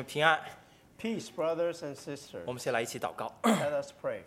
们平安。 Peace, brothers and sisters. 我们先来一起祷告。 Let us pray.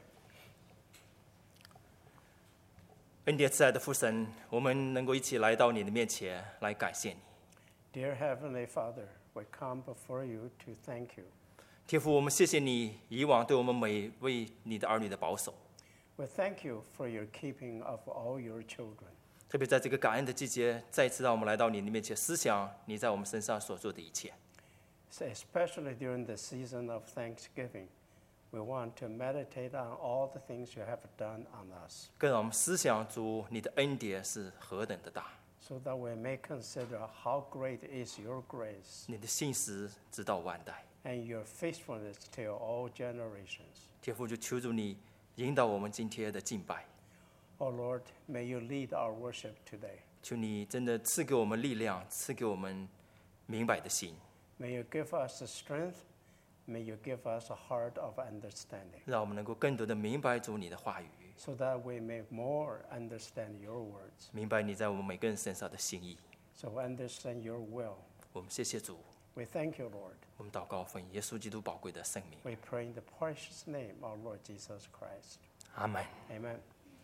恩典慈爱的父神，我们能够一起来到你的面前来感谢你。 Dear Heavenly Father, we come before you to thank you. 天父，我们谢谢你以往对我们每位你的儿女的保守， We thank you for your keeping of all your children. 特别在这个感恩的季节，再次让我们来到你的面前，思想你在我们身上所做的一切。 So especially during the season of Thanksgiving, we want to meditate on all the things you have done on us, 更让我们思想主你的恩典是何等的大， so that we may consider how great is your grace 你的信实直到万代。 and your faithfulness to all generations. 天父，就求主你引导我们今天的敬拜， Oh Lord, may you lead our worship today. 求你真的赐给我们力量，赐给我们明白的心， May you give us the strength. May you give us a heart of understanding, 让我们能够更多的明白主你的话语， so that we may more understand your words, 明白你在我们每个人身上的心意。 so understand your will. 我们谢谢主， We thank you, Lord. 我们祷告奉耶稣基督宝贵的圣名， We pray in the precious name of Lord Jesus Christ. 阿门。 Amen.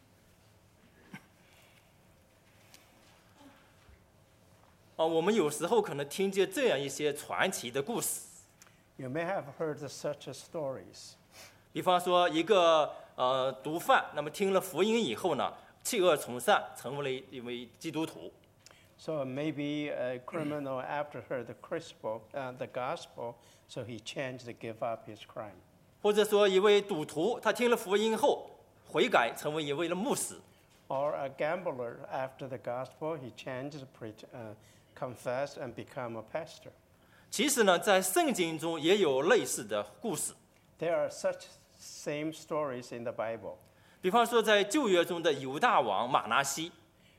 我们有时候可能听见这样一些传奇的故事， You may have heard such stories. 比方说一个毒贩，那么听了福音以后呢，弃恶从善，成为了一位基督徒。 So maybe a criminal after heard the gospel, so he changed to give up his crime. 或者说一位赌徒，他听了福音后悔改，成为一位的牧师。 Or a gambler after the gospel, he changed to confess and become a pastor. 其实呢，在圣经中也有类似的故事。 There are such same stories in the Bible. 比方说，在旧约中的犹大王马拿西，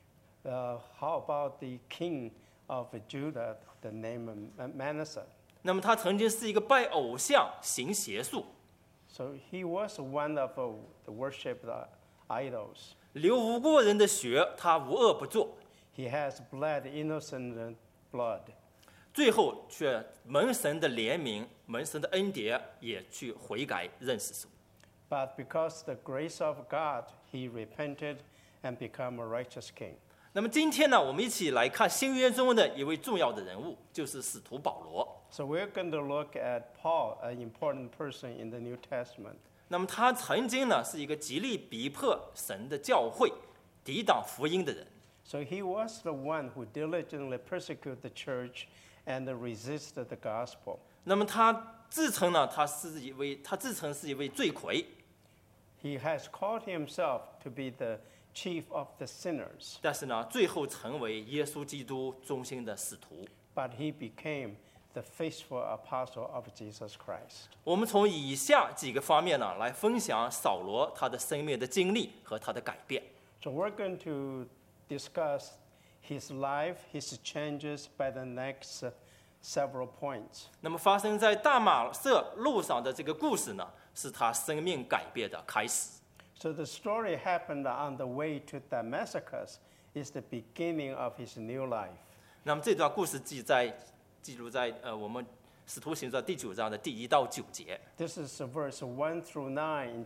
How about the king of Judah, the name Manasseh? 那么他曾经是一个拜偶像、行邪术、 So he was one of the worshipped idols. 流无辜人的血，他无恶不作， He has bled innocent blood. 最后却蒙神的怜悯、蒙神的恩典，也去悔改认识主。 But because the grace of God, he repented and became a righteous king. 那么今天呢，我们一起来看新约中的一位重要的人物，就是使徒保罗。 So we're going to look at Paul, an important person in the New Testament. 那么他曾经呢是一个极力逼迫神的教会、抵挡福音的人。 So he was the one who diligently persecuted the church and resisted the gospel. 那么他自称是一位罪魁， He has called himself to be the chief of the sinners, 但是呢，最后成为耶稣基督忠心的使徒。 but he became the faithful apostle of Jesus Christ. 我们从以下几个方面呢，来分享扫罗他的生命的经历和他的改变。 So we're going to discuss his life, his changes by the next several points. 那么发生在大马色路上的这个故事呢，是他生命改变的开始。 So the story happened on the way to Damascus is the beginning of his new life. 那么这段故事记录在我们使徒行传第9章的第1到9节。 This is verse 1 through 9 in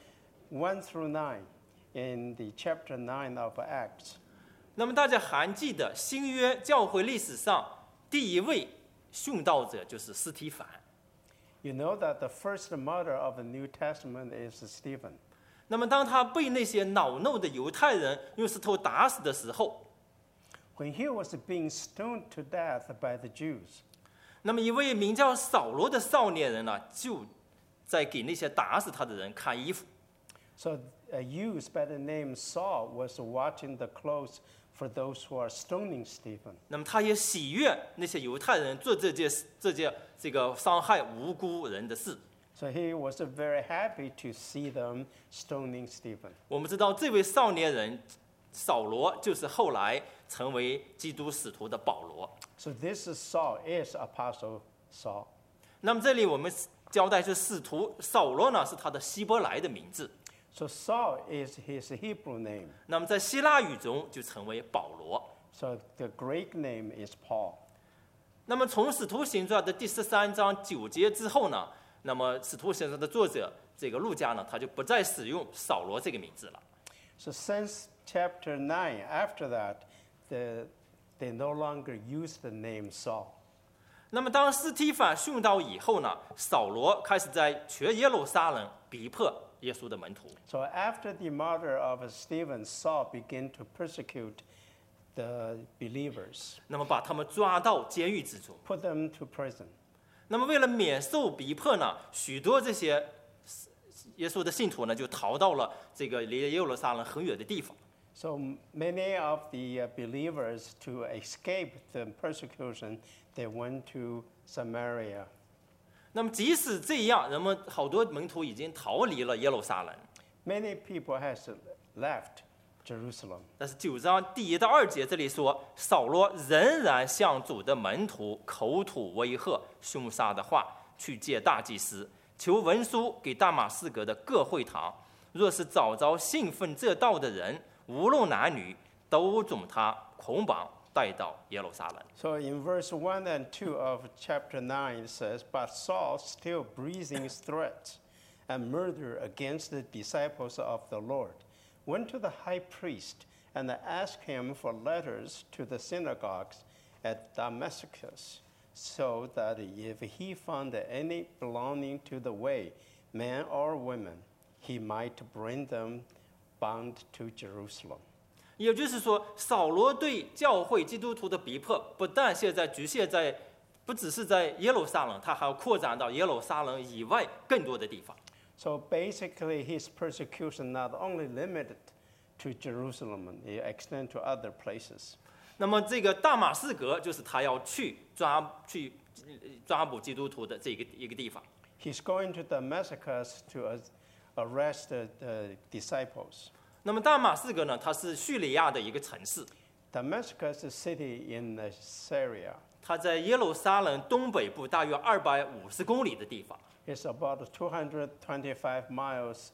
1 through 9 in the chapter 9 of Acts. 那么大家还记得新约教会历史上第一位殉道者就是司提反。 You know that the first martyr of the New Testament is Stephen. 那么当他被那些恼怒的犹太人用石头打死的时候， When he was being stoned to death by the Jews, 那么一位名叫扫罗的少年人呢，就在给那些打死他的人看衣服。 so a youth by the name Saul was watching the clothes for those who are stoning Stephen. 那么他也喜悦那些犹太人做这个伤害无辜人的事。 So he was very happy to see them stoning Stephen. 我们知道这位少年人扫罗就是后来成为基督使徒的保罗。 So this is Saul, is Apostle Saul. 那么这里我们交代是使徒扫罗呢是他的希伯来的名字， So Saul is his Hebrew name. 那么在希腊语中就成为保罗。 So the Greek name is Paul. 那么从使徒行传的第13章9节之后呢，那么使徒行传的作者这个路加呢，他就不再使用扫罗这个名字了。 So since chapter 9, after that, they no longer use the name Saul. 那么当司提反殉道以后呢，扫罗开始在全耶路撒冷逼迫耶稣的门徒。 So after the murder of Stephen, Saul began to persecute the believers, 那么把他们抓到监狱之中。 put them to prison. 那么为了免受逼迫呢，许多这些耶稣的信徒呢，就逃到了这个离耶路撒冷很远的地方。 So many of the believers, to escape the persecution, they went to Samaria. 那么即使这样，人们好多门徒已经逃离了耶路撒冷， Many people has left Jerusalem. 但是9章第1到2节这里说，扫罗仍然向主的门徒口吐威吓、凶杀的话，去见大祭司，求文书给大马士革的各会堂，若是找着信奉这道的人，无论男女，都总他捆绑带到耶路撒冷。 So in verse 1 and 2 of chapter 9 it says, But Saul, still breathing threats and murder against the disciples of the Lord, went to the high priest and asked him for letters to the synagogues at Damascus, so that if he found any belonging to the way, men or women, he might bring them bound to Jerusalem. 也就是说，扫罗对教会基督徒的逼迫，不但现在局限在，不只是在耶路撒冷，他还要扩展到耶路撒冷以外更多的地方。 So basically, his persecution not only limited to Jerusalem, it extended to other places. 那么这个大马士革就是他要去抓捕基督徒的一个地方。 He's going to Damascus to arrest the disciples. 那么大马士革呢，它是叙利亚的一个城市， Damascus is a city in Syria. 它在耶路撒冷东北部大约250公里的地方。 It's about 225 miles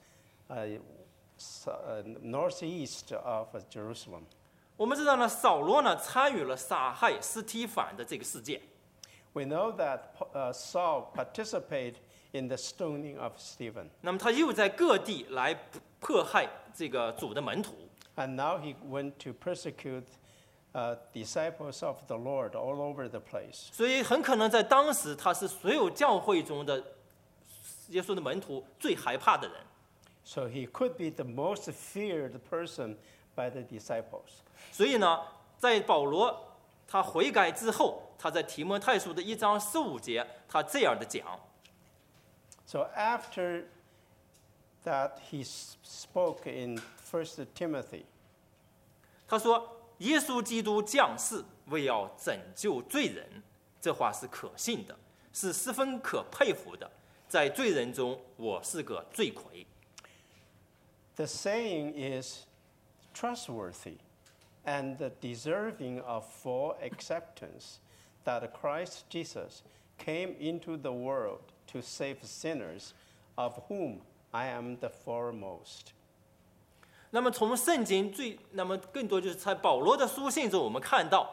northeast of Jerusalem. 我们知道呢，扫罗呢参与了杀害司提反的这个事件。 We know that Saul participated in the stoning of Stephen. 那么他又在各地来迫害这个主的门徒。 And now he went to persecute disciples of the Lord all over the place. 所以很可能在当时，他是所有教会中的耶稣的门徒最害怕的人。 So he could be the most feared person by the disciples. 所以呢，在保罗他悔改之后，他在提摩太书的1章15节，他这样的讲。 So after that, he spoke in 1 Timothy. 他说：“耶稣基督降世，为要拯救罪人，这话是可信的，是十分可佩服的。在罪人中，我是个罪魁。” The saying is trustworthy and deserving of full acceptance that Christ Jesus came into the world to save sinners, of whom I am the foremost. 那么从圣经那么更多就是在保罗的书信中，我们看到，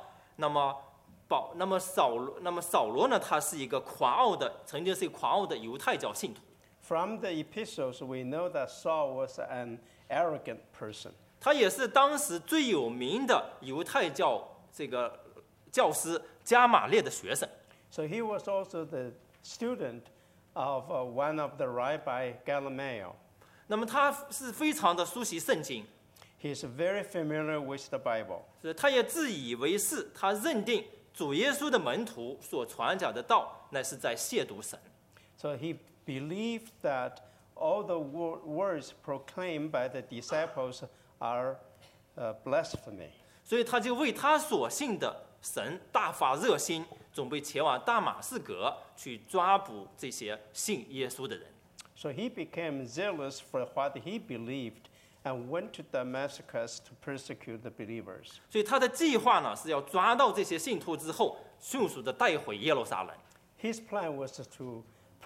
扫罗呢，他是一个曾经是一个夸傲的犹太教信徒。 From the epistles, we know that Saul was an arrogant person. 他也是当时最有名的犹太教这个教师加马列的学生。 So he was also the student of one of the Rabbi Gamaliel. 那么他是非常的熟悉圣经， He is very familiar with the Bible. 所以他也自以为是，他认定主耶稣的门徒所传讲的道，乃是在亵渎神。 So he believed that all the words proclaimed by the disciples are blasphemy. 所以他就为他所信的神大发热心，准备前往大马士革去抓捕这些信耶稣的人。 So he became zealous for what he believed and went to Damascus to persecute the believers. 所以他的计划呢，是要抓到这些信徒之后，迅速的带回耶路撒冷。 His plan was to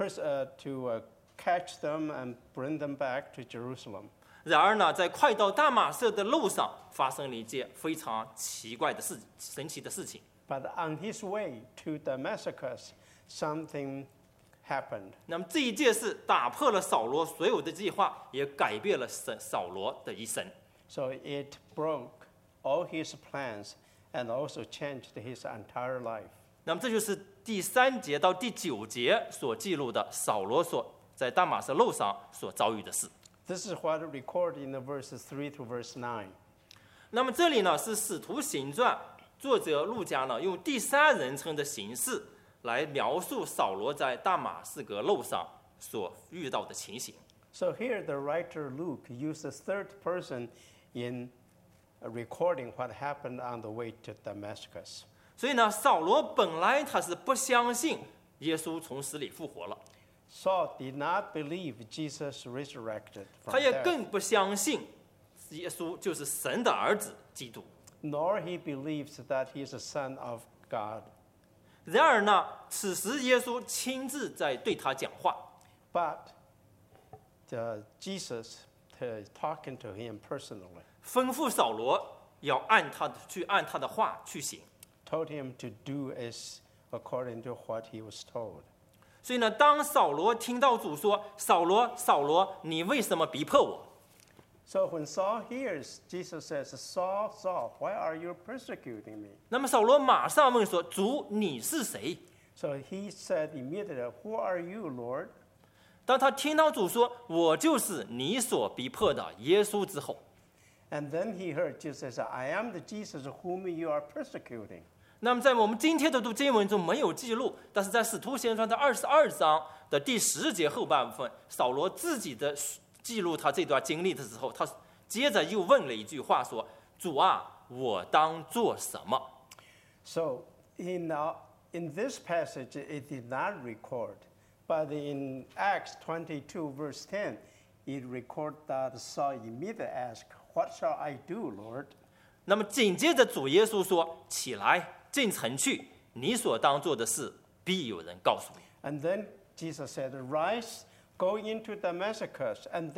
catch them and bring them back to Jerusalem. 然而呢，在快到大马色的路上，发生了一件非常奇怪的神奇的事情。 But on his way to Damascus, something happened. 那么这一件事打破了扫罗所有的计划，也改变了扫罗的一生。 So it broke all his plans and also changed his entire life. 那么这就是第3节到第9节所记录的扫罗在大马色路上所遭遇的事。 This is what recorded in the verses 3 to verse 9. 那么这里呢是《使徒行传》作者路加呢用第3人称的形式来描述扫罗在大马士革路上所遇到的情形。 So here the writer Luke used the third person in recording what happened on the way to Damascus. 所以呢，扫罗本来他是不相信耶稣从死里复活了， Saul did not believe Jesus resurrected 他 from 也 death, 更不相信耶稣就是神的儿子基督。 nor he believes that he is the Son of God. 然而呢，此时耶稣亲自在对他讲话， But Jesus talking to him personally, 吩咐扫罗要按他的话去行。 told him to do as according to what he was told. 所以呢，当扫罗听到主说：“扫罗，扫罗，你为什么逼迫我？” So when Saul hears, Jesus says, Saul, Saul, why are you persecuting me? 那么扫罗马上问说：“主，你是谁 So he said immediately, Who are you, Lord?？” 当他听到主说：“我就是你所逼迫的耶稣”之后， And then he heard Jesus say, I am the Jesus whom you are persecuting. 那么在我们今天的读经文中没有记录，但是在使徒行传的22章的第10节后半部分，扫罗自己的记录他这段经历的时候，他接着又问了一句话说：“主啊，我当做什么？” So in this passage, it did not record. But in Acts 22, verse 10, it records that Saul immediately asked, What shall I do, Lord? 那么紧接着主耶稣说：“起来，进城去，你所当做的事，必有人告诉你。” And then Jesus said, Rise, go into Damascus, and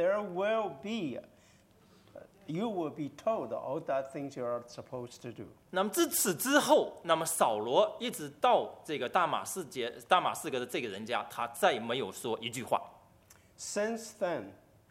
you will be told all that things you are supposed to do. 那么自此之后，那么扫罗一直到这个大马士革的这个人家，他再没有说一句话。 Since then,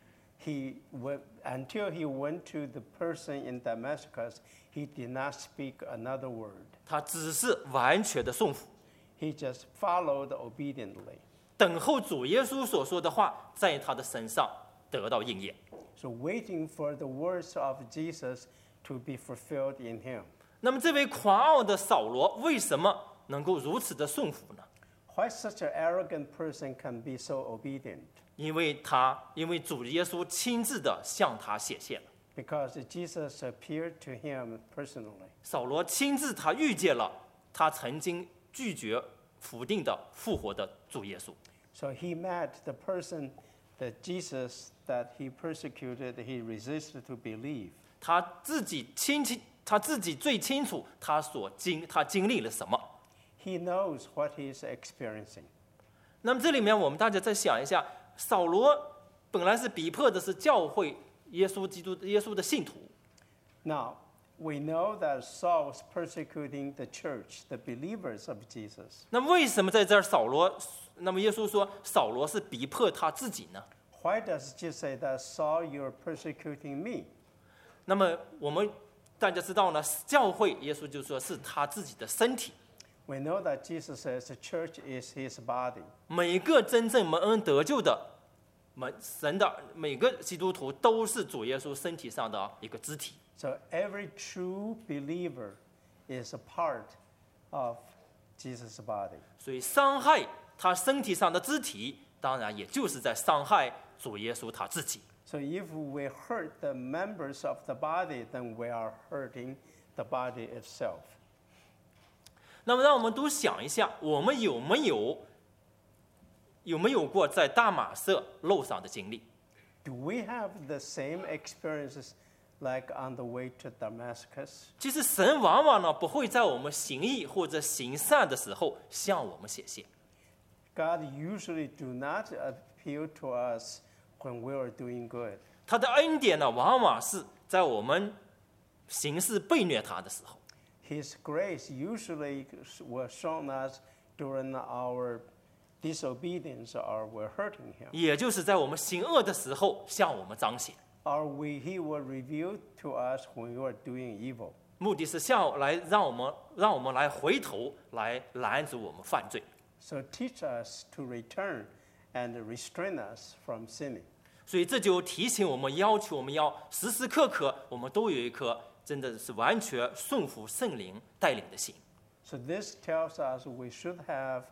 until he went to the person in Damascus, he did not speak another word. 他只是完全的顺服， He just followed obediently. 等候主耶稣所说的话在他的身上得到应验。 So waiting for the words of Jesus to be fulfilled in him. 那么这位狂傲的扫罗为什么能够如此的顺服呢？ Why such an arrogant person can be so obedient? 因为主耶稣亲自的向他显现了。 Because Jesus appeared to him personally. 扫罗亲自他遇见了他曾经拒绝否定的复活的主耶稣。 So he met the person that Jesus that he persecuted, he resisted to believe. 他自己最清楚他经历了什么。 He knows what he is experiencing. 那么这里面我们大家再想一下，扫罗本来是逼迫的是教会耶稣的信徒， Now, we know that Saul was persecuting the church, the believers of Jesus. 那为什么在这儿那么耶稣说扫罗是逼迫他自己呢？ Why does Jesus say that, Saul, you're persecuting me? 那么我们大家知道呢，教会耶稣就说是他自己的身体， We know that Jesus says the church is his body. 每个真正蒙恩得救的神的每个基督徒都是主耶稣身体上的一个肢体。 So every true believer is a part of Jesus' body. 所以伤害他身体上的肢体，当然也就是在伤害主耶稣他自己。 So if we hurt the members of the body, then we are hurting the body itself. 那么让我们都想一下，我们有没有过在大马色路上的经历？ Do we have the same experiences like on the way to Damascus? 其实神往往呢不会在我们行义或者行善的时候向我们显现， God usually do not appeal to us when we are doing good. 他的恩典呢往往是在我们行事被虐他的时候。 His grace usually was shown us during our disobedience or we're hurting Him. 也就是在我们行恶的时候向我们彰显， Or He will reveal to us when we are doing evil. 目的是让我们来回头来拦阻我们犯罪。 So teach us to return and restrain us from sinning. 所以这就提醒我们，要求我们要时时刻刻，我们都有一颗真的是完全顺服圣灵带领的心。 So this tells us we should have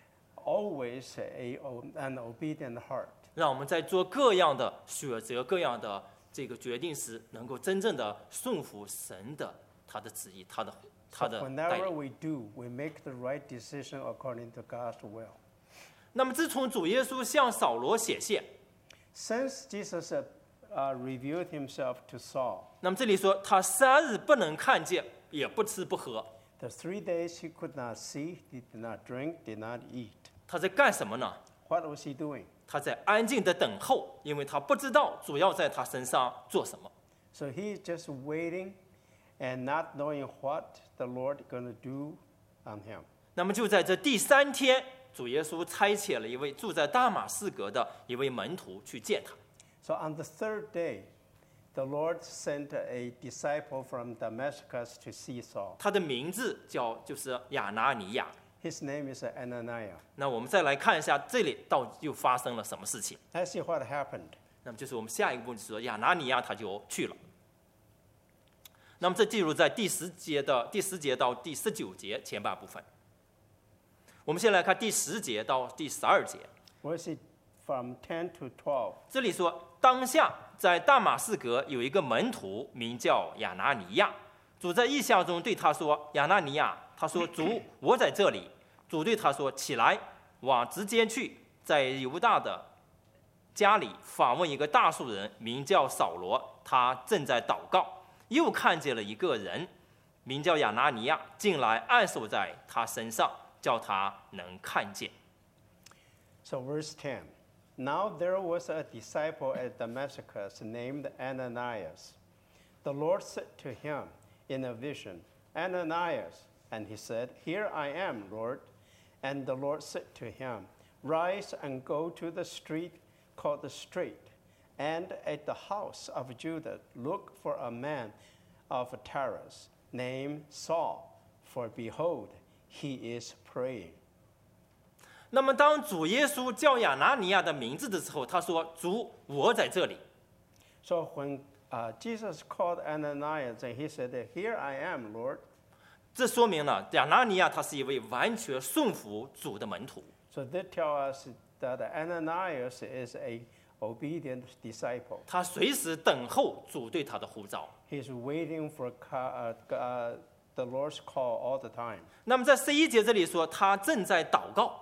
always an obedient heart. 让我们在做各样的选择、各样的这个决定时，能够真正的顺服神的他的旨意、他的 So 带 whenever 领。 we do, we make the right decision according to God's will. 那么自从主耶稣向扫罗显现， Since Jesus revealed himself to Saul, 那么这里说他3日不能看见，也不吃不喝， the 3 days he could not see, he did not drink, did not eat. 他在干什么呢？ What was he doing? 他在安静的等候，因为他不知道主要在他身上做什么。 So he's just waiting and not knowing what the Lord going to do on him. 那么就在这第3天，主耶稣差遣了一位住在大马士革的一位门徒去见他。 So on the 3rd day, the Lord sent a disciple from Damascus to see Saul. 他的名字就是亚拿尼亚。 His name is Ananias. 那我们再来看一下这里到底又发生了什么事情。 Let's see what happened. 那么就是我们下一个部分，就是说亚拿尼亚他就去了。那么这记录在第10节到第19节前半部分。我们先来看第10节到第12节。 Was it from 10 to 12? 这里说，当下在大马士革有一个门徒名叫亚拿尼亚，主在异象中对他说：“亚拿尼亚。”他说：“主，我在这里。”主对他说：“起来，往直间去，在犹大的家里访问一个大数人，名叫扫罗，他正在祷告。又看见了一个人，名叫亚拿尼亚，进来按手在他身上，叫他能看见。” So verse 10. Now there was a disciple at Damascus named Ananias. The Lord said to him in a vision, Ananias. And he said, Here I am, Lord. And the Lord said to him, Rise and go to the street called the Straight, and at the house of Judah look for a man of Tarsus named Saul, for behold, he is praying. 那么当主耶稣叫亚拿尼亚的名字的时候，他说：“主，我在这里。” So when Jesus called Ananias, and he said, Here I am, Lord. 这说明了亚拿尼亚他是一位完全顺服主的门徒。 So that tells us that Ananias is a obedient disciple. 他随时等候主对他的呼召。 He's waiting for the Lord's call all the time. 那么在11节这里说，他正在祷告，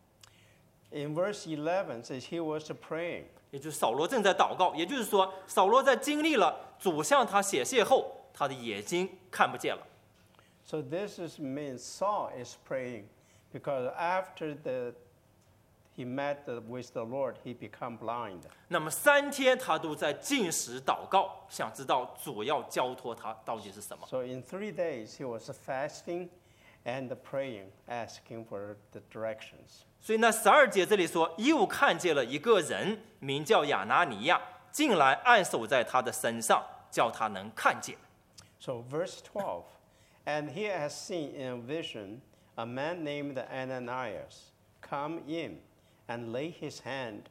In verse 11 says he was praying. 也就是扫罗正在祷告。也就是说，扫罗在经历了主向他显现后，他的眼睛看不见了。 So this means Saul is praying because after he met with the Lord, he became blind. 那么3天他都在禁食祷告，想知道主要交托他到底是什么。 So in 3 days, he was fasting and praying, asking for the directions. 所以呢，12节这里说，又看见了一个人，名叫亚拿尼亚，进来按手在他的身上，叫他能看见。 So verse 12, and he has seen in a vision a man named Ananias come in and lay his hands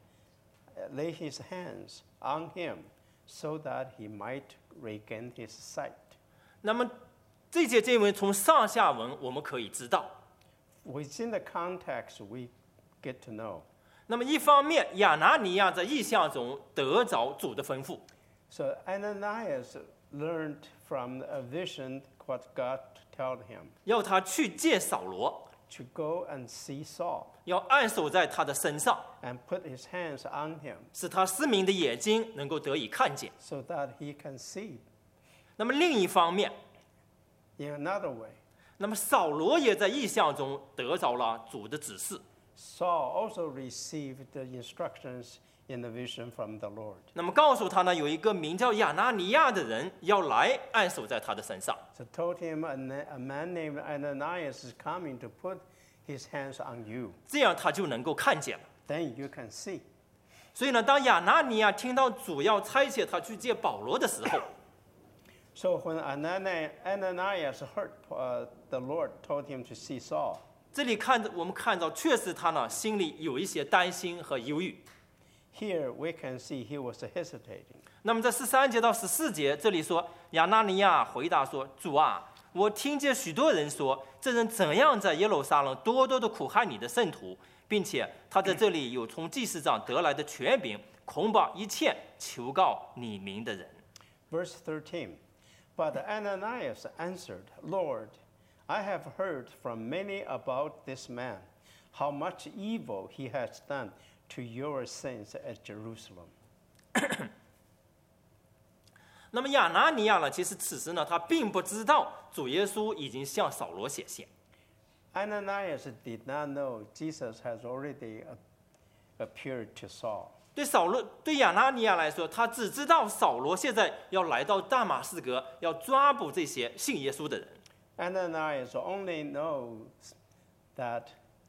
on him so that he might regain his sight. 那么这节经文从上下文我们可以知道， Within the context, we get to know. 那么一方面，亚拿尼亚在异象中得着主的吩咐， So Ananias learned from a vision what God told him 要他去见扫罗， to go and see Saul 要按手在他的身上， and put his hands on him 使他失明的眼睛能够得以看见。 so that he can see. 那么另一方面， In another way, 那么扫罗也在异象中得着了主的指示， Saul also received the instructions in the vision from the Lord. 那么告诉他呢，有一个名叫亚拿尼亚的人要来按手在他的身上。 So told him a man named Ananias is coming to put his hands on you. 这样他就能够看见了。 Then you can see. 所以呢，当亚拿尼亚听到主要差遣他去见保罗的时候， So when Ananias heard the Lord told him to see Saul, 这里我们看到，确实他呢心里有一些担心和忧郁。 here we can see he was hesitating. 那么在13节到14节，这里说亚拿尼亚回答说：“主啊，我听见许多人说，这人怎样在耶路撒冷多多的苦害你的圣徒，并且他在这里有从祭司长得来的权柄，恐把一切求告你名的人。” Verse 13. But Ananias answered, Lord, I have heard from many about this man, how much evil he has done to your saints at Jerusalem. 那么亚拿尼亚呢，其实此时呢，他并不知道主耶稣已经向扫罗显现。 Ananias did not know Jesus has already appeared to Saul. 对亚拿尼亚来说，他只知道扫罗现在要来到大马士革，要抓捕这些信耶稣的人。 Ananias only knows that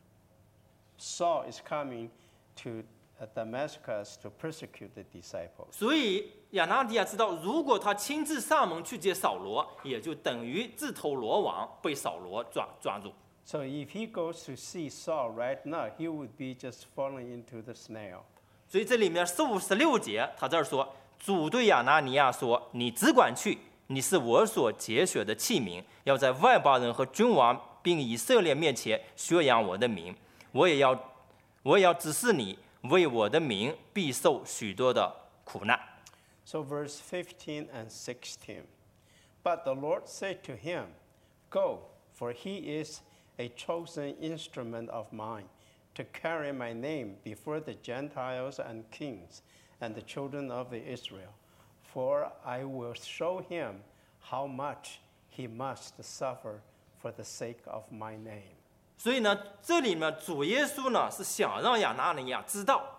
Saul is coming to Damascus to persecute the disciples. 所以亚拿尼亚知道，如果他亲自上门去见扫罗，也就等于自投罗网，被扫罗抓住。 So if he goes to see Saul right now, he would be just falling into the snare. 所以这里面15、16节，他这儿说，主对亚拿尼亚说：“你只管去，你是我所拣选的器皿，要在外邦人和君王并以色列面前宣扬我的名。我也要指示你，为我的名必受许多的苦难。” So verse 15 and 16. But the Lord said to him, Go, for he is a chosen instrument of mine, to carry my name before the Gentiles and kings and the children of Israel. For I will show him how much he must suffer for the sake of my name. 所以呢，这里面主耶稣呢是想让亚拿尼亚知道，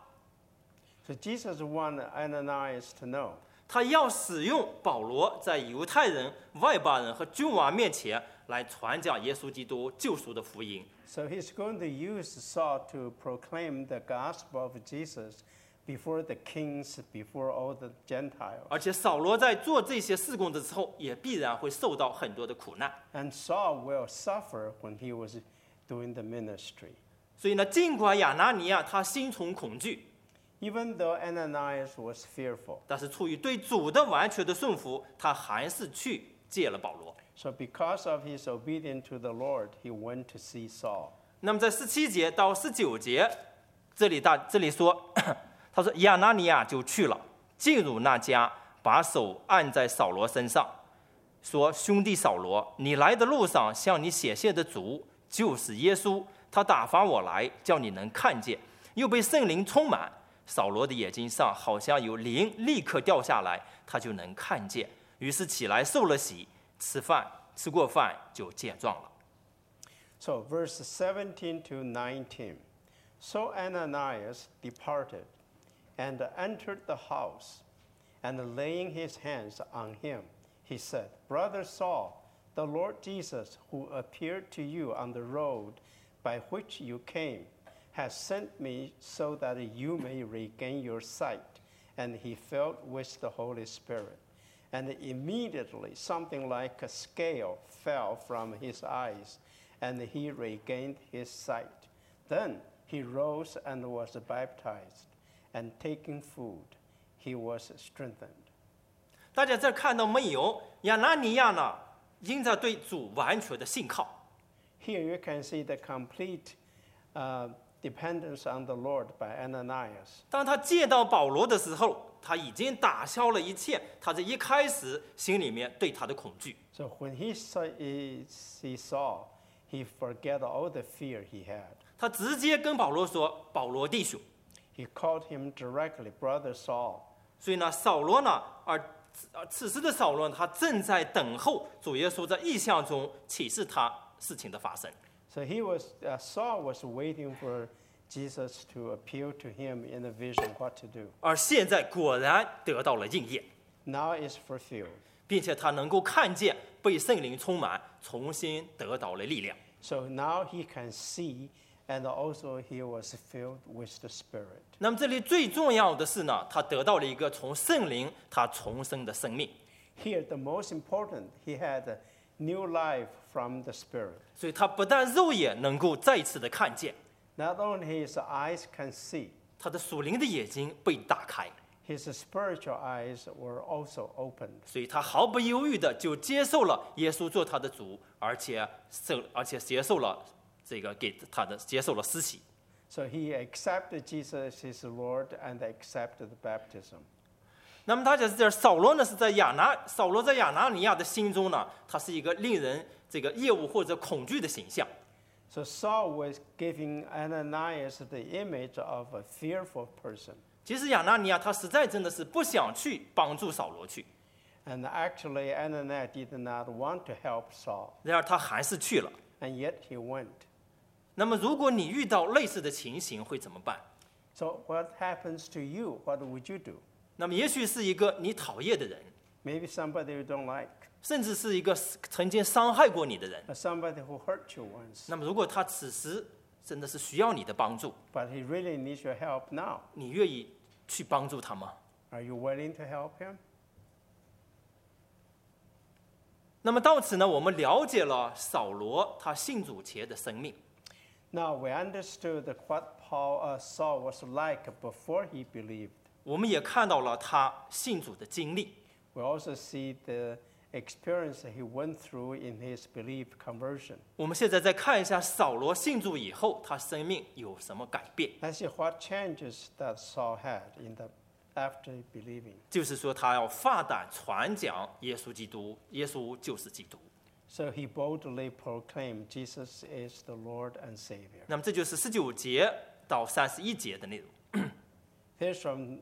So Jesus wanted Ananias to know. 他要使用保罗在犹太人、外邦人和君王面前来传讲耶稣基督救赎的福音。 So he's going to use Saul to proclaim the gospel of Jesus before the kings, before all the Gentiles. 而且扫罗在做这些事工的时候，也必然会受到很多的苦难。 And Saul will suffer when he was doing the ministry. 所以呢，尽管亚拿尼亚他心存恐惧， Even though Ananias was fearful. 但是出于对主的完全的顺服，他还是去见了保罗。 So because of his obedience to the Lord, he went to see Saul. 那么在17节到19节，这里说，他说亚拿尼亚就去了，进入那家，把手按在扫罗身上，说：“兄弟扫罗，你来的路上向你显现的主就是耶稣，他打发我来，叫你能看见。”又被圣灵充满，扫罗的眼睛上好像有灵立刻掉下来，他就能看见。于是起来受了洗，吃过饭就健壮了。 So verse 17 to 19. So Ananias departed and entered the house, and laying his hands on him, he said, Brother Saul, the Lord Jesus, who appeared to you on the road by which you came, has sent me so that you may regain your sight. And he filled with the Holy Spirit. And immediately something like a scale fell from his eyes, and he regained his sight. Then he rose and was baptized, and taking food, he was strengthened. 大家这看到没有？亚拿尼亚呢，因着对主完全的信靠。 Here you can see the complete dependence on the Lord by Ananias. 当他见到保罗的时候，他已经打消了一切他在一开始心里面对他的恐惧。 So when he saw, he forgot all the fear he had. 他直接跟保罗说：“保罗弟兄。” He called him directly, Brother Saul. 所以呢，扫罗呢，此时的扫罗呢，他正在等候主耶稣在异象中启示他事情的发生。 So Saul was waiting for Jesus to appeal to him in a vision what to do. 而现在果然得到了应验， Now it's fulfilled. 并且他能够看见被圣灵充满，重新得到了力量。 So now he can see, and also he was filled with the Spirit. 那么这里最重要的是呢，他得到了一个从圣灵他重生的生命， Here, the most important, he had a new life from the Spirit. 所以他不但肉眼能够再次的看见， Not only his eyes can see, 他的属灵的眼睛被打开， his spiritual eyes were also opened. 所以他毫不犹豫的就接受了耶稣做他的主，而且接受了接受了施洗。 So he accepted Jesus as his Lord and accepted baptism. 那么大家知道，扫罗呢是在亚拿尼亚的心中呢，他是一个令人厌恶或者恐惧的形象。 So Saul was giving Ananias the image of a fearful person. 其实亚拿尼亚他实在真的是不想去帮助扫罗去， And actually, Ananias did not want to help Saul, 然而他还是去了。 and yet he went. 那么如果你遇到类似的情形会怎么办？ So what happens to you? What would you do? 那么也许是一个你讨厌的人， Maybe somebody you don't like, 甚至是一个曾经伤害过你的人。 or somebody who hurt you once, 那么如果他此时真的是需要你的帮助， but he really needs your help now. 你愿意去帮助他吗？ Are you willing to help him? 那么到此呢，我们了解了扫罗他信主前的生命。 Now we understood what Saul was like before he believed. 我们也看到了他信主的经历。 We also see the experience he went through in his belief conversion. 我们现在再看一下扫罗信主以后，他生命有什么改变？ Let's see what changes that Saul had after believing. 就是说，他要发胆传讲耶稣基督，耶稣就是基督。 So he boldly proclaimed Jesus is the Lord and Savior. 那么这就是19节到31节的内容。 Here's from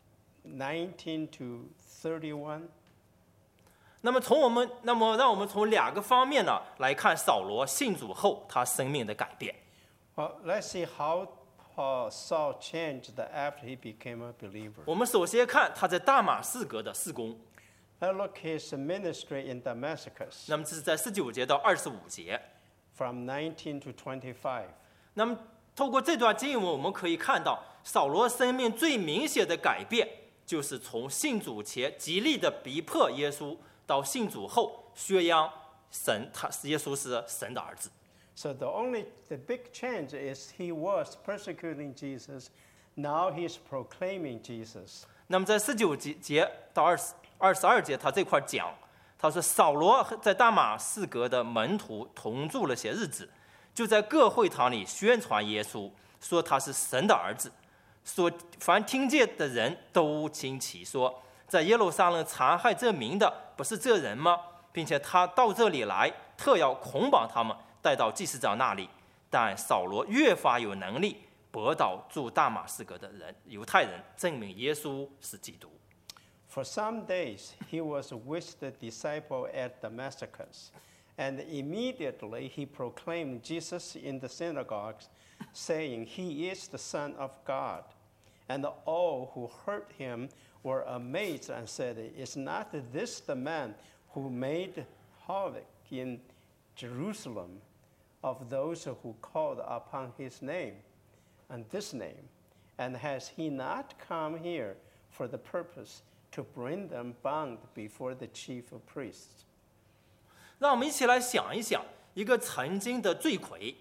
19 to 31. 那么让我们从两个方面呢来看扫罗信主后他生命的改变。 Well, let's see how Saul changed after he became a believer. 我们首先看他在大马士革的事工， Let's look his ministry in Damascus 那么这是在19节到25节。 from 19 to 25. 那么透过这段经文，我们可以看到扫罗生命最明显的改变，就是从信主前极力的逼迫耶稣，到信主后宣扬耶稣是神的儿子。 So the big change is he was persecuting Jesus. Now he's proclaiming Jesus. 那么在19节到22节，他这块讲，他说扫罗在大马士革的门徒同住了些日子，就在各会堂里宣传耶稣，说他是神的儿子。说凡听见的人都惊奇，说在耶路撒冷残害这民的不是这人吗？并且他到这里来，特要捆绑他们，带到祭司长那里。但扫罗越发有能力驳倒住大马士革的犹太人，证明耶稣是基督。 For some days he was with the disciple at Damascus, and immediately he proclaimed Jesus in the synagogues, saying, "He is the Son of God." And all who heard him were amazed and said, "Is not this the man who made havoc in Jerusalem of those who called upon his name and this name? And has he not come here for the purpose to bring them bound before the chief priests?" 让我们一起来想一想，一个曾经的罪魁，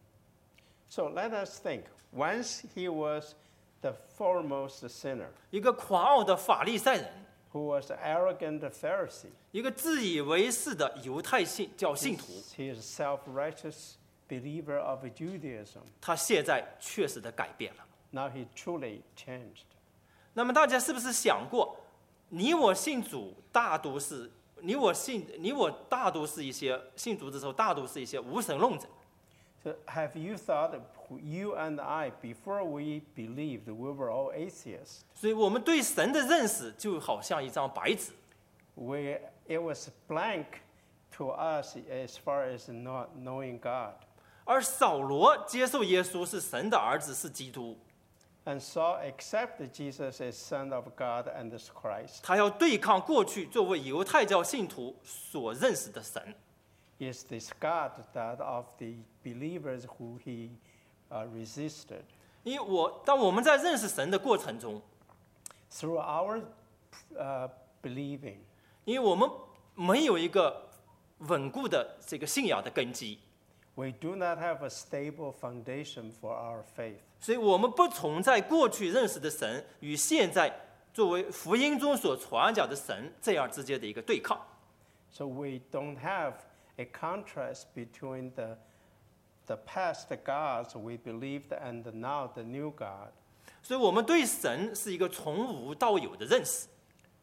So let us think. Once he was the foremost sinner, 一个狂傲的法利赛人， who was an arrogant Pharisee, 一个自以为是的犹太教信徒， he is a self-righteous believer of Judaism. 他现在确实的改变了。 Now he truly changed. 那么大家是不是想过，你我信主大多是一些信主的时候，大多是一些无神论者。 So have you thought, you and I, before we believed, we were all atheists? 所以我们对神的认识就好像一张白纸， It was blank to us as far as not knowing God. 而扫罗接受耶稣是神的儿子，是基督， And Saul accepted Jesus as Son of God and as Christ. 他要对抗过去作为犹太教信徒所认识的神。 Is this God that of the believers who he resisted? 当我们在认识神的过程中， Through our believing, 因为我们没有一个稳固的这个信仰的根基， we do not have a stable foundation for our faith. 所以我们不从在过去认识的神与现在作为福音中所传讲的神这样之间的一个对抗。 So we don't have a contrast between the past gods we believed and now the new God. 所以我们对神是一个从无到有的认识。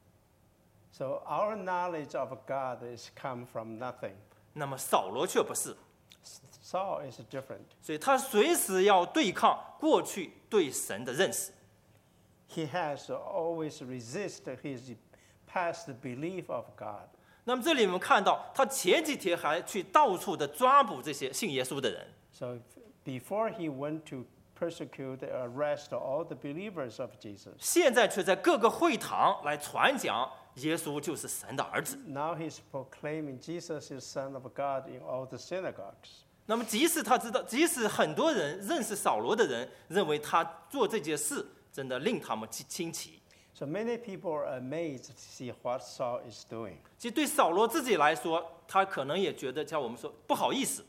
So our knowledge of God is come from nothing. 那么扫罗却不是， Saul is different. 所以他随时要对抗过去对神的认识。 He has always resisted his past belief of God. 那么这里我们看到，他前几天还去到处的抓捕这些信耶稣的人， So before he went to persecute, arrest all the believers of Jesus. 现在却在各个会堂来传讲耶稣就是神的儿子。 Now he's proclaiming Jesus is Son of God in all the synagogues. 那么即使他知道，即使很多人认识扫罗的人认为他做这件事真的令他们惊奇， So many people are amazed to see what Saul is doing. 其实对扫罗自己来说，他可能也觉得像我们说不好意思，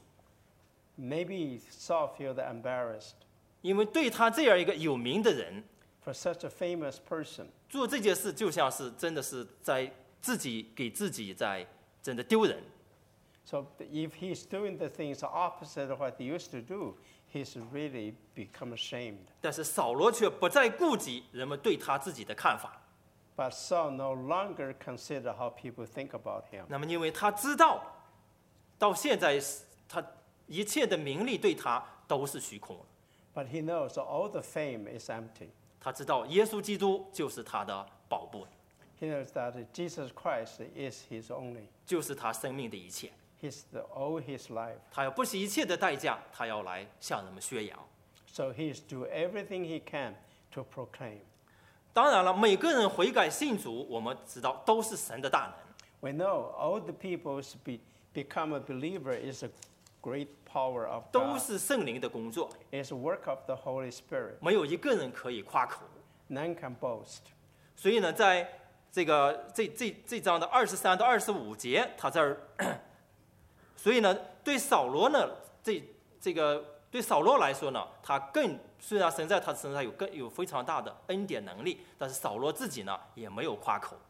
Maybe Saul felt embarrassed 因为对他这样一个有名的人 for such a famous person. 做这件事，就像是真的是在给自己在真的丢人。 So if he's doing the things opposite of what he used to do, he's really become ashamed. 但是扫罗却不再顾及人们对他自己的看法。 But Saul no longer consider how people think about him. 那么，因为他知道，到现在他一切的名利对他都是虚空了。 But he knows all the fame is empty. 他知道耶稣基督就是他的宝贝， He knows that Jesus Christ is his only. 就是他生命的一切。 He's all his life. 他要不惜一切的代价，他要来向人们宣扬。 So he's do everything he can to proclaim. 当然了，每个人悔改信主，我们知道都是神的大能。 We know all the people become a believer is a great power of 都 God. 是圣灵的工作， It's a work of the Holy Spirit. 没有一个人可以夸口。 None can boast. 所以呢，在这章的23到25节，他这儿，所以呢，对扫罗呢，对扫罗来说呢，他虽然神在他身上有非常大的恩典能力，但是扫罗自己呢也没有夸口。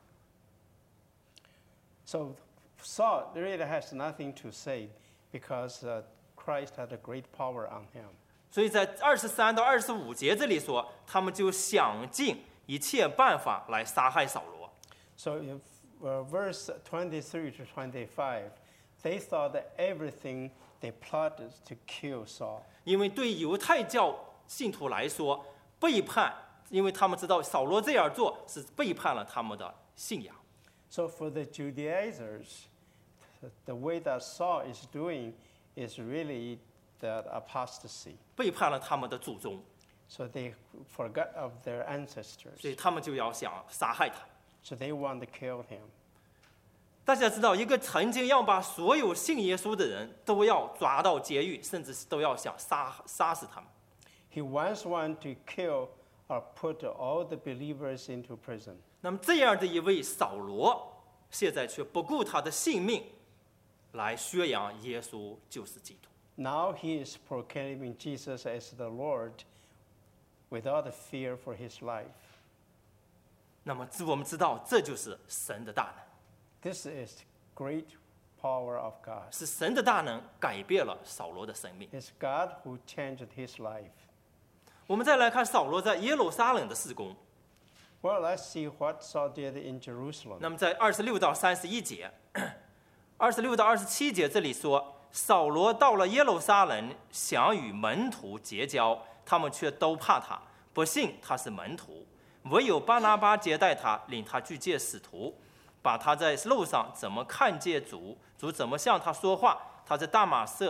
So Saul really has nothing to say because Christ had a great power on him. 所以在23到25节这里说，他们就想尽一切办法来杀害扫罗。 So in verse 23 to 25, they thought that everything they plotted to kill Saul. 因为对犹太教信徒来说，背叛，因为他们知道扫罗这样做是背叛了他们的信仰。 So for the Judaizers, the way that Saul is doing is really that apostasy. 背叛了他们的祖宗， So they forgot of their 所 ancestors. 以他们就要想杀害他。 So they want to kill him. 大家知道，一个曾经要把所有信耶稣的人都要抓到监狱，甚至都要想杀死他们。 He once wanted to kill or put all the believers into prison. 那么这样的一位扫罗，现在却不顾他的性命，来宣扬耶稣就是基督。 Now he is proclaiming Jesus as the Lord without fear for his life. 那么我们知道，这就是神的大能， This is great power of God. 是神的大能改变了扫罗的生命。 It's God who changed his life. 我们再来看扫罗在耶路撒冷的事工。 Well, let's see what Saul did in Jerusalem. 那么在26到31节，26到27节这里说，扫罗到了耶路撒冷，想与门徒结交，他们却都怕他，不信他是门徒。唯有巴拿巴接待他，领他去见使徒，把他在路上怎么看见主，主怎么向他说话，他在大马色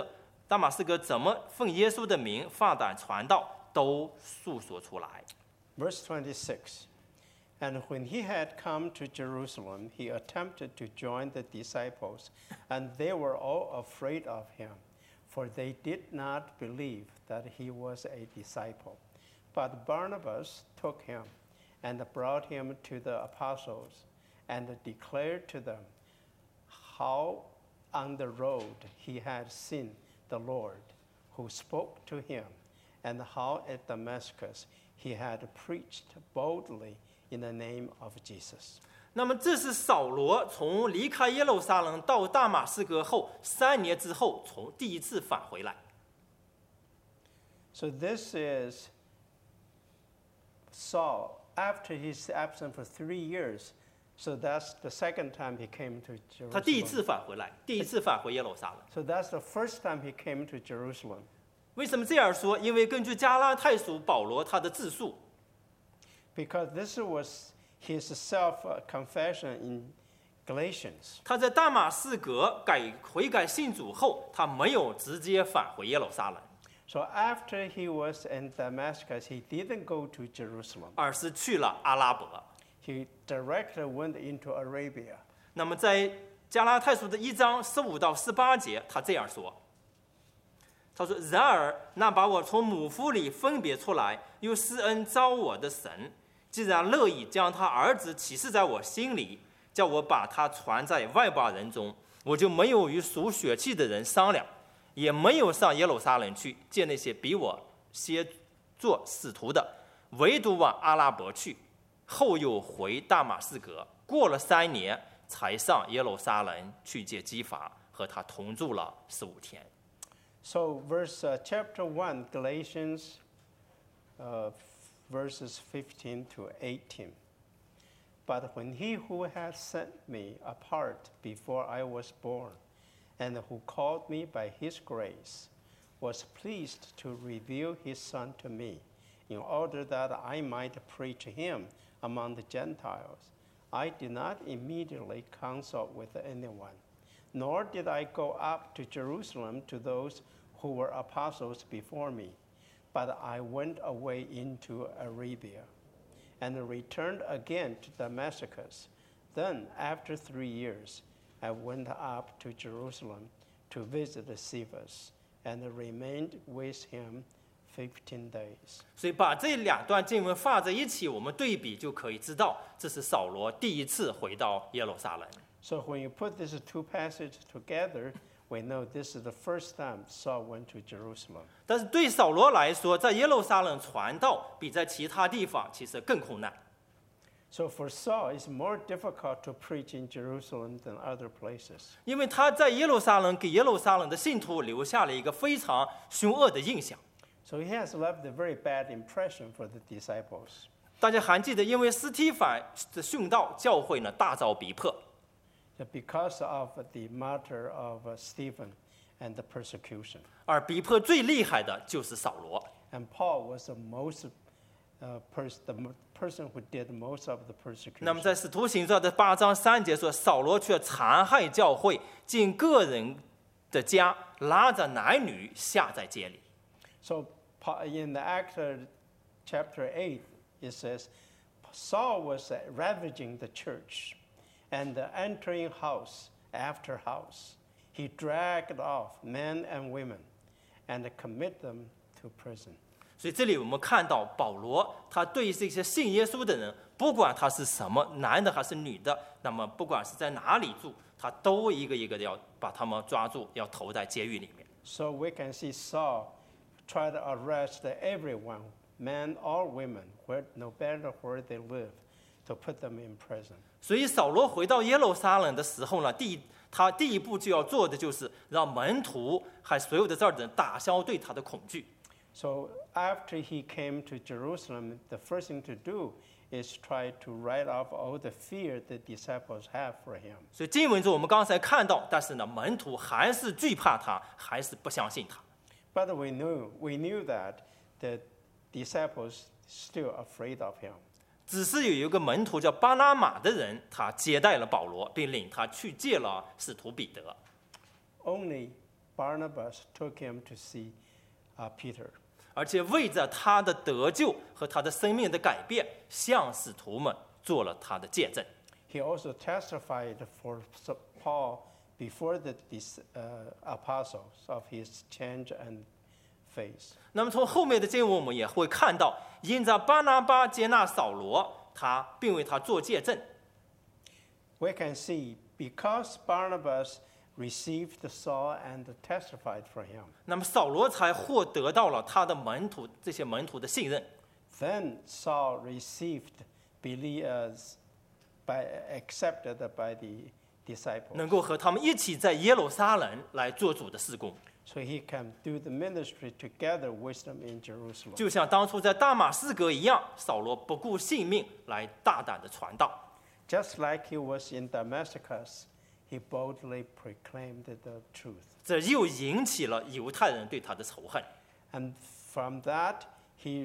大马士革怎么奉耶稣的名放胆传道，都述说出来。 Verse 26. And when he had come to Jerusalem, he attempted to join the disciples, and they were all afraid of him, for they did not believe that he was a disciple. But Barnabas took him and brought him to the apostles and declared to them how on the road he had seen the Lord, who spoke to him, and how at Damascus he had preached boldly in the name of Jesus. 那么这是扫罗从离开耶路撒冷到大马士革后3年之后，从第一次返回来。 So this is Saul after he's absent for 3 years. So that's the second time he came to 他第一次 Jerusalem. 返回来，第一次返回耶路撒冷。 So that's the first time he came to Jerusalem. 为什么这样说？因为根据加拉太书保罗他的自述， Because this was his self-confession in Galatians. 他在大马士革悔改信主后，他没有直接返回耶路撒冷， So after he was in Damascus, he didn't go to Jerusalem. 而是去了阿拉伯。 He directly went into Arabia. 那么在加拉太书的1章15到18节，他这样说：“他说，然而那把我从母腹里分别出来，又施恩召我的神，既然乐意将他儿子启示在我心里，叫我把他传在外邦人中，我就没有与属血气的人商量，也没有上耶路撒冷去见那些比我先做使徒的，唯独往阿拉伯去。后又回大马士革，过了3年，才上耶路撒冷去见基法，和他同住了15天。” So chapter 1, Galatians, verses 15 to 18. But when he who had sent me apart before I was born, and who called me by his grace, was pleased to reveal his Son to me, in order that I might preach him among the Gentiles, I did not immediately consult with anyone, nor did I go up to Jerusalem to those who were apostles before me, but I went away into Arabia, and returned again to Damascus. Then, after 3 years, I went up to Jerusalem to visit Cephas, and remained with him 15 days. 所以把这2段经文放在一起，我们对比就可以知道，这是扫罗第一次回到耶路撒冷。 So when you put these two passages together, we know this is the first time Saul went to Jerusalem. 但是对扫罗来说，在耶路撒冷传道比在其他地方其实更困难。 So for Saul, it's more difficult to preach in Jerusalem than other places. 因为他在耶路撒冷给耶路撒冷的信徒留下了一个非常凶恶的印象。 So he has left a very bad impression for the disciples. 大家还记得，因为司提反的殉道，教会呢大遭逼迫。 Because of the martyr of Stephen and the persecution. 而逼迫最厉害的就是扫罗。 And Paul was the person who did most of the 那么 persecution. 在使徒行传的8章3节说，扫罗却残害教会，进个人的家，拉着男女下在街里。 So in the chapter 8, it says, Saul was ravaging the church and entering house after house. He dragged off men and women and commit them to prison. 所以这里我们看到保罗，他对这些信耶稣的人，不管他是什么男的还是女的，那么不管是在哪里住，他都一个一个的要把他们抓住，要投在监狱里面。 So we can see Saul try to arrest everyone, men or women, no matter where they live, to put them in prison. 所以扫罗回到耶路撒冷的时候呢，他第一步就要做的就是让门徒还所有的这儿的人打消对他的恐惧。 So after he came to Jerusalem, the first thing to do is try to write off all the fear the disciples have for him. 所以经文中我们刚才看到，但是呢，门徒还是惧怕他，还是不相信他。 But we knew that the disciples still afraid of him. 只是有一个门徒叫巴拿马的人，他接待了保罗，并领他去见了使徒彼得。 Only Barnabas took him to see Peter. 而且为着他的得救和他的生命的改变，向使徒们做了他的见证。 He also testified for Paul before the apostles of his change and faith. 那么从后面的经文我们也会看到，因着巴拿巴接纳扫罗，他并为他做见证。 We can see because Barnabas received Saul and testified for him. 那么扫罗才获得到了他的这些门徒的信任。 Then Saul received accepted by the disciples. 能够和他们一起在耶路撒冷来做主的事工。 So he can do the ministry together with them in Jerusalem. 就像当初在大马士革一样，扫罗不顾性命来大胆的传道。 Just like he was in Damascus, he boldly proclaimed the truth. 这又引起了犹太人对他的仇恨。 And from that, he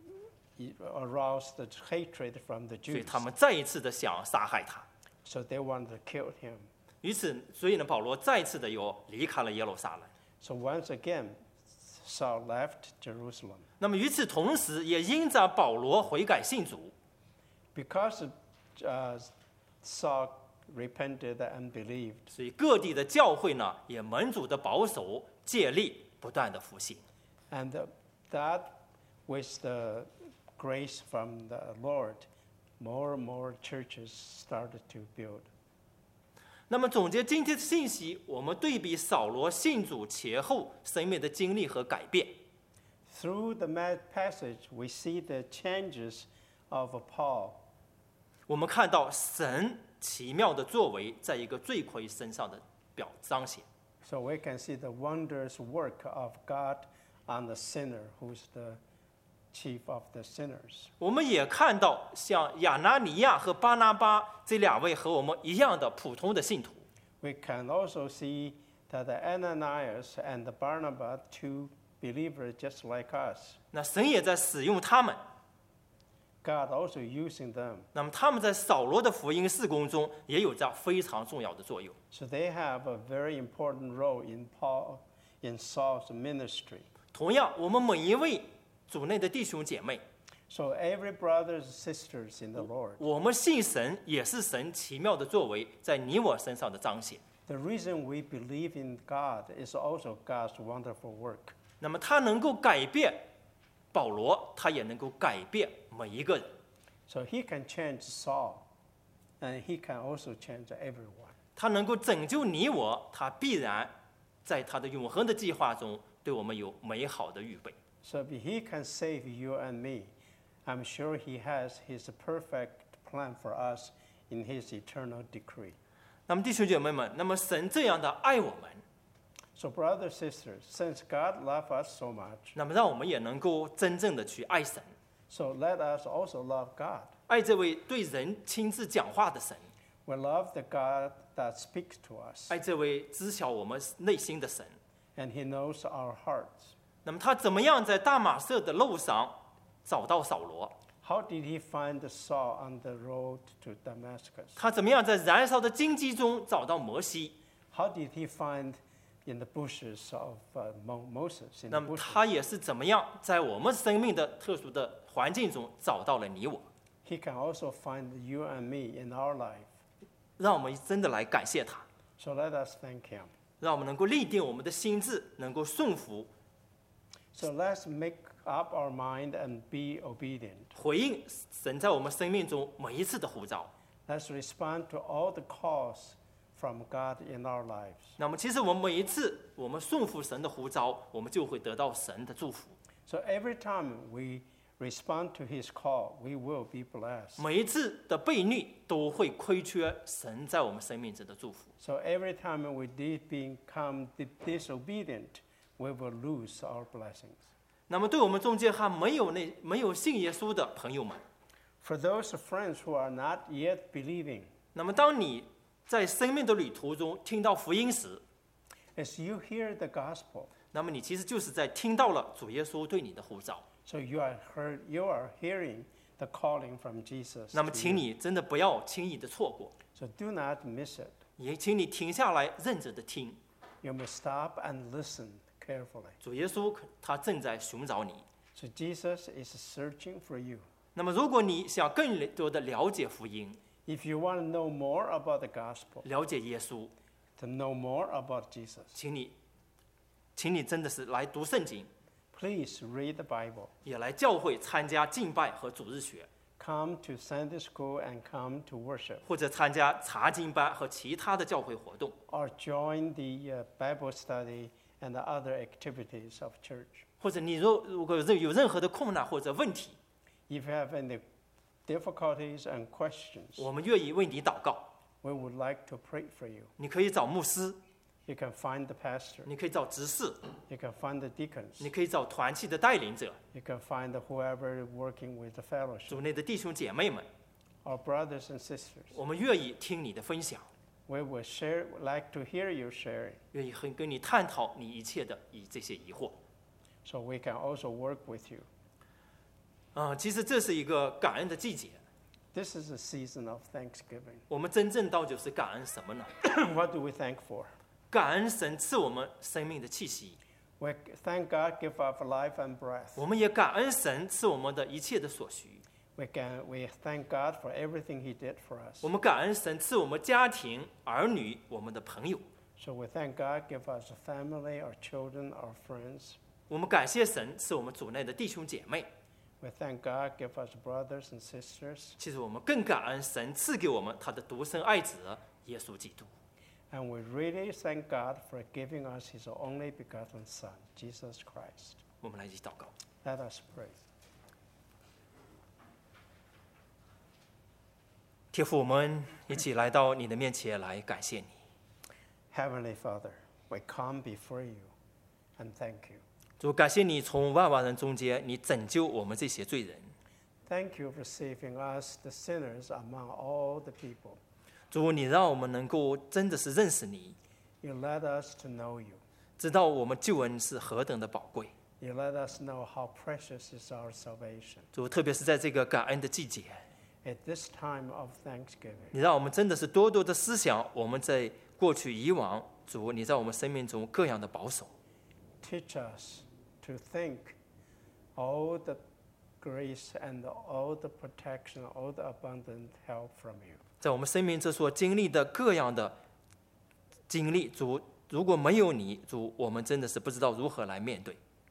aroused the hatred from the 所以 Jews. 他们再一次的想杀害他。 So they wanted to kill him. 所以呢，保罗再次的又离开了耶路撒冷。 So once again, Saul left Jerusalem. 那么与此同时，也因着保罗悔改信主， Because Saul repented and believed, 所以各地的教会呢，也蒙主的保守借力，不断的复兴。 and that with the grace from the Lord, more and more churches started to build. 那么总结今天的信息，我们对比扫罗信主前后生命的经历和改变。 Through the passage, we see the changes of Paul. 我们看到神奇妙的作为，在一个罪魁身上的彰显。 So we can see the wondrous work of God on the sinner, who's the chief of the sinners. 我们也看到像亚拿尼亚和巴拿巴这两位和我们一样的普通的信徒。 We can also see that the Ananias and the Barnabas, two believers just like us, 那神也在使用他们。 God also using them. 那么他们在扫罗的福音事工中也有着非常重要的作用。 So they have a very important role in Saul's ministry. 同样，我们每一位主内的弟兄姐妹， So every brothers and sisters in the Lord, 我们信神也是神奇妙的作为在你我身上的彰显。 the reason we believe in God is also God's wonderful work. 那么他能够改变保罗，他也能够改变每一个人。 So he can change Saul, and he can also change everyone. 他能够拯救你我，他必然在他的永恒的计划中对我们有美好的预备。 So if he can save you and me, I'm sure he has his perfect plan for us in his eternal decree. 那么弟兄姐妹们，那么神这样的爱我们， So brothers, sisters, since God loves us so much, 那么让我们也能够真正的去爱神， so let us also love God. 爱这位对人亲自讲话的神， We love the God that speaks to us, 爱这位知晓我们内心的神。 and he knows our hearts. 那么他怎么样在大马色的路上找到扫罗？ How did he find Saul on the road to Damascus? 他怎么样在燃烧的荆棘中找到摩西？ How did he find in the bushes of Moses? In 那 the 么 bushes? 他也是怎么样在我们生命的特殊的环境中找到了你我？ He can also find you and me in our life. 让我们真的来感谢他， So let us thank him. 让我们能够立定我们的心智，能够顺服 So let's make up our mind and be obedient. 回应神在我们生命中每一次的呼召。 Let's respond to all the calls from God in our lives. 那么，其实我们每一次我们顺服神的呼召，我们就会得到神的祝福。 So every time we respond to his call, we will be blessed. 每一次的悖逆都会亏缺神在我们生命中的祝福。 So every time we did become disobedient, we will lose our blessings. 那么，对我们中间还没有信耶稣的朋友们， For those friends who are not yet believing, 那么当你在生命的旅途中听到福音时， as you hear the gospel, 那么你其实就是在听到了主耶稣对你的呼召。 so you are hearing the calling from Jesus. 那么， to 请 you. 你真的不要轻易的错过， So do not miss it. 也请你停下来认真的听。 you may stop and listen carefully. 主耶稣他正在寻找你。 So Jesus is searching for you. 那么，如果你想更多的了解福音， If you want to know more about the gospel, 了解耶稣， to know more about Jesus, 请你真的是来读圣经， please read the Bible. 也来教会参加敬拜和主日学， Come to Sunday school and come to worship, 或者参加查经班和其他的教会活动， or join the Bible study and the other activities of church. 或者你如果有任何的困难或者问题， If you have any difficulties and questions, 我们愿意为你祷告。 we would like to pray for you. 你可以找牧师， You can find the pastor. 你可以找执事， You can find the deacons. 你可以找团契的带领者， You can find whoever working with the fellowship, 主内的弟兄姐妹们， our brothers and sisters. 我们愿意听你的分享， We would like to hear you sharing, 愿意跟你探讨你一切的这些疑惑。 so we can also work with you. 其实这是一个感恩的季节， This is a season of Thanksgiving. 我们真正到底是感恩什么呢？ What do we thank for? 感恩神赐我们生命的气息， We thank God give us life and breath. 我们也感恩神赐我们的一切的所需， We thank God for everything He did for us. 我们感恩神赐我们家庭、儿女、我们的朋友， So we thank God give us a family, our children, our friends. 我们感谢神赐我们主内的弟兄姐妹。 We thank God give us brothers and sisters. 其实我们更感恩神赐给我们他的独生爱子耶稣基督。 And we really thank God for giving us His only begotten Son, Jesus Christ. 我们来一起祷告。 Let us pray. 天父，我们一起来到你的面前来感谢你。 Heavenly Father, we come before you and thank you. 主，感谢你从万万人中间，你拯救我们这些罪人。 Thank you for saving us, the sinners, among all the people. 主，你让我们能够真的是认识你， You let us to know you. 知道我们救恩是何等的宝贵。 You let us know how precious is our salvation. 主，特别是在这个感恩的季节， At this time of Thanksgiving, 你让我们真的是多多的思想我们在过去以往，主，你在我们生命中各样的保守。 teach us to think all the grace and all the protection, all the abundant help from you. 在我们生命中所经历的各样的经历，主，如果没有你，主，我们真的是不知道如何来面对。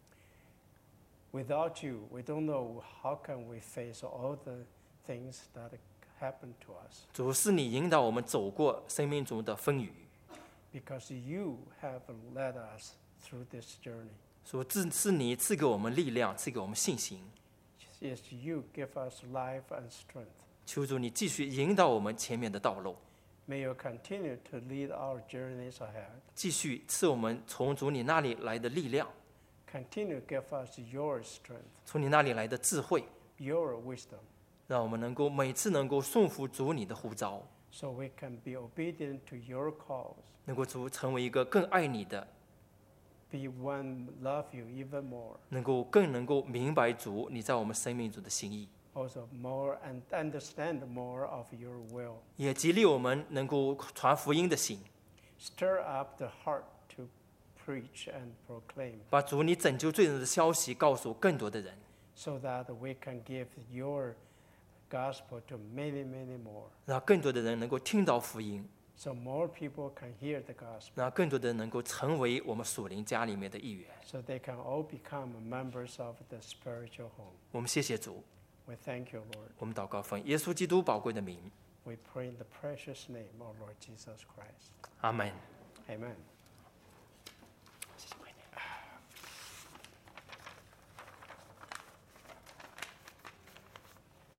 Without you, we don't know how can we face all the things that happen to us. 主，是你引导我们走过生命中的风雨， Because you have led us through this journey. 主，是你赐给我们力量，赐给我们信心。 Yes, you give us life and strength. 求主你继续引导我们前面的道路， May you continue to lead our journeys ahead. 继续赐我们从主你那里来的力量， Continue to give us your strength, 从你那里来的智慧， your wisdom, 让我们能够每次能够顺服主你的呼召， so we can be obedient to your calls, 能够主成为一个更爱你的， be one love you even more, 更能够明白主你在我们生命中的心意， also more and understand more of your will. 也激励我们能够传福音的心， Stir up the heart to preach and proclaim, 把主你拯救罪人的消息告诉更多的人， so that we can give your gospel to many, many more, 让更多的人能够听到福音， so more people can hear the gospel, 让更多的人能够成为我们属灵家里面的一员。 so they can all become members of the spiritual home. 我们谢谢主， We thank you, Lord. 我们祷告奉耶稣基督宝贵的名， We pray in the precious name of Lord Jesus Christ. 阿门。 Amen.